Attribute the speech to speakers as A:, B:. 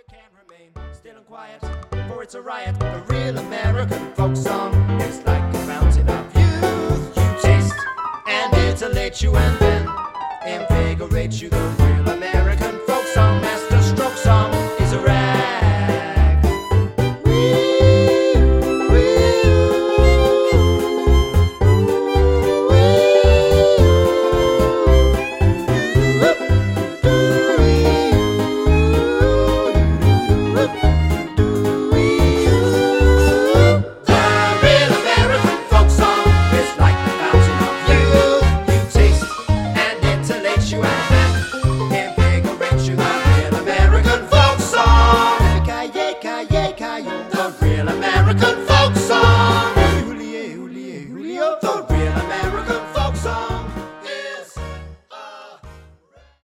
A: you can't remain still and quiet, for it's a riot. The real American folk song is like a fountain of youth. You taste and it'll you and then invigorate you. The real